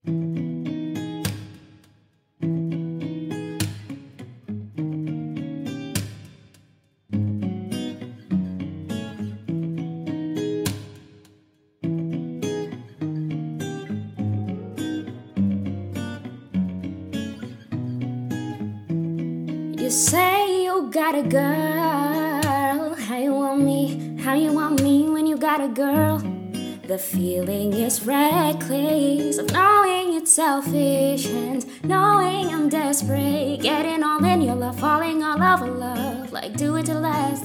You say you got a girl. How you want me? How you want me when you got a girl? The feeling is reckless of knowing it's selfish and knowing I'm desperate, getting all in your love, falling all over love, like do it to last.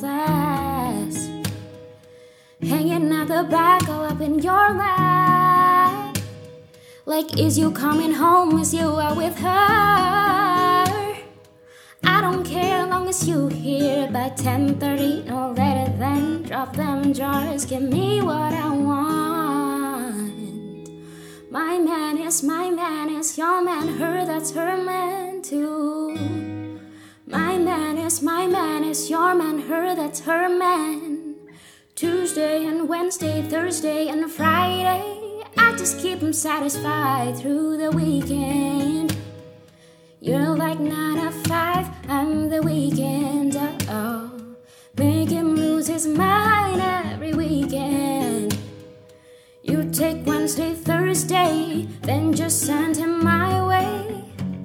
Hanging at the back, all up in your lap, like is you coming home as you are with her? I don't care long as you here by 10:30, no later than drop them drawers, give me what I want. My man is your man, her that's her man too. My man is your man, her that's her man. Tuesday and Wednesday, Thursday and Friday, I just keep him satisfied through the weekend. You're like 9 to 5, I'm the weekend, make him lose his mind every weekend. You take Wednesday, Thursday, then just send him my way.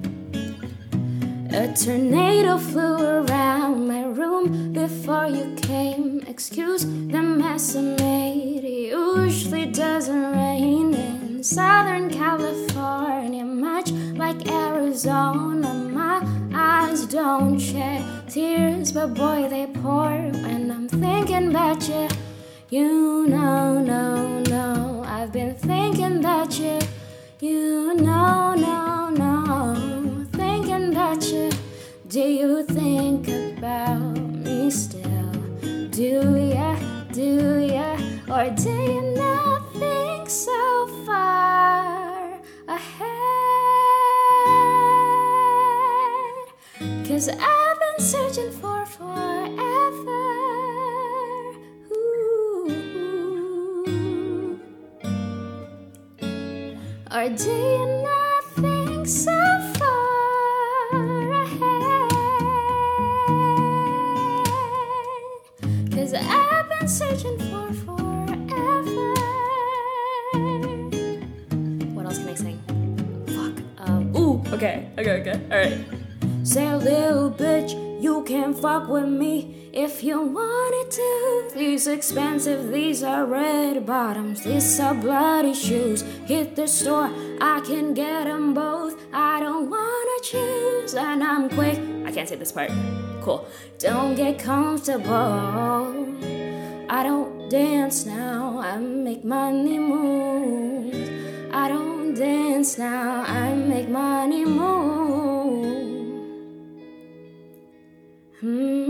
A tornado flew around my room before you came. Excuse the mess I made. It usually doesn't rain in Southern California, much like Arizona. My eyes don't shed tears, but boy they pour when I'm thinking about you. You know, no, I've been thinking about you. You know, no, thinking about you. Do you think about me still? Do ya, or do you not think so far ahead? 'Cause I've been searching for forever. Ooh. Or do you not think so far ahead? 'Cause I've been searching for forever. What else can I sing? Fuck. Okay. Alright. Say, little bitch, you can fuck with me if you wanted to. These expensive, these are red bottoms, these are bloody shoes. Hit the store, I can get them both. I don't wanna choose, and I'm quick. I can't say this part. Cool. Don't get comfortable. I don't dance now, I make money move. I don't dance now, I make money move.